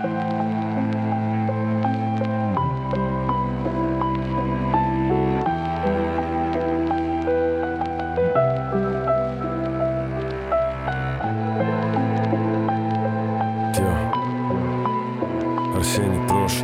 Арсений Трошин.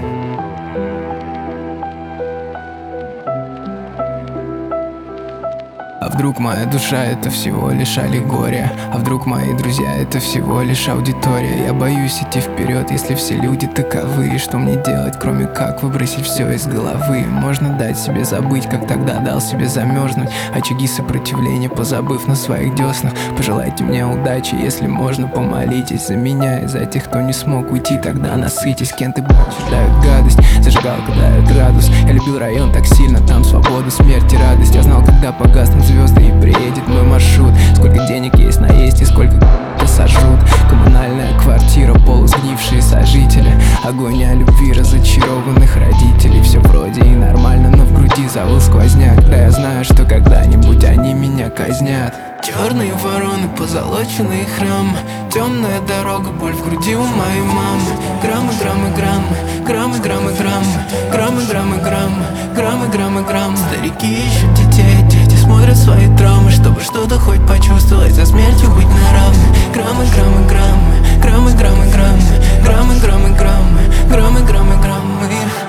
А вдруг моя душа — это всего лишь аллегория? А вдруг мои друзья — это всего лишь аудитория? Я боюсь идти вперед, если все люди таковы. Что мне делать, кроме как выбросить все из головы? Можно дать себе забыть, как тогда дал себе замерзнуть. Очаги сопротивления позабыв на своих деснах. Пожелайте мне удачи, если можно, помолитесь за меня и за тех, кто не смог уйти. Тогда насытись, кенты больше дают гадость, зажигалка дает градус. Я любил район так сильно, там свобода, смерть и радость. Я знал, когда погаснут звезды и приедет мой маршрут. Сколько денег есть наесть и сколько сожрут. Коммунальная квартира, полусгнившие сожители. Агония любви разочарованных родителей. Все вроде и нормально, но в груди завыл сквозняк. Да я знаю, что когда-нибудь они меня казнят. Черные вороны, позолоченные храмы, темная дорога, боль в груди у моей мамы. Граммы, граммы, граммы, граммы, граммы, граммы, граммы, граммы, граммы, граммы, граммы, граммы. Старики ищут детей, дети смотрят свои травмы, чтобы что-то хоть почувствовать, за смертью быть на равных. Граммы, граммы, граммы, граммы, граммы, граммы, граммы, граммы, граммы, граммы, граммы, граммы.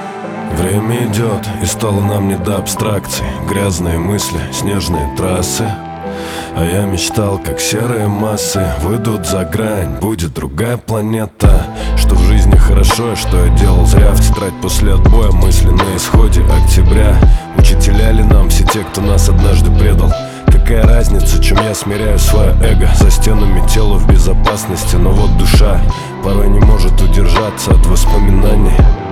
Время идет, и стало нам не до абстракций. Грязные мысли, снежные трассы. А я мечтал, как серые массы выйдут за грань, будет другая планета. Что в жизни хорошо, и что я делал зря. В тетрадь после отбоя мысли на исходе октября. Учителя ли нам все те, кто нас однажды предал? Какая разница, чем я смиряю свое эго? За стенами тело в безопасности, но вот душа порой не может удержаться от воспоминаний.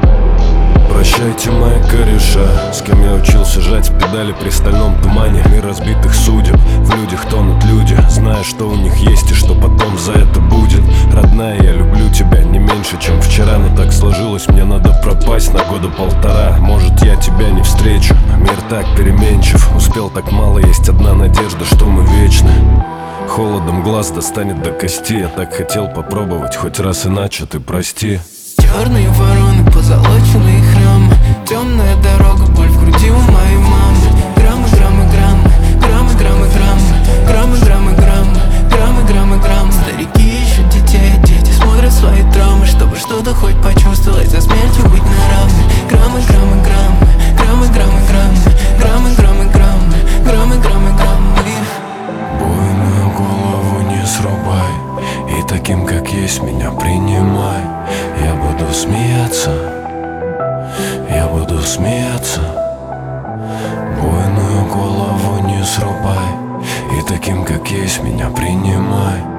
Прощайте, мои кореша, с кем я учился жать педали при стальном тумане. Мир разбитых судеб, в людях тонут люди, зная, что у них есть и что потом за это будет. Родная, я люблю тебя не меньше, чем вчера, но так сложилось, мне надо пропасть на года полтора. Может, я тебя не встречу, мир так переменчив, успел так мало, есть одна надежда, что мы вечны. Холодом глаз достанет до кости, я так хотел попробовать хоть раз иначе, ты прости. Черные вороны, позолоченные храмы, темная дорога, боль в груди у моей мамы. Граммы, граммы, граммы, граммы, граммы, граммы, граммы, граммы, граммы, граммы, граммы, граммы. Старики ищут детей, дети смотрят свои травмы, чтобы что-то хоть почувствовать, за смертью быть на равных. Граммы, граммы, граммы, граммы, граммы, граммы, граммы, граммы, граммы, граммы, граммы, граммы. Буйную голову не срубай, и таким, как есть, меня принимай. Я буду смеяться, я буду смеяться. Буйную голову не срубай, и таким, как есть, меня принимай.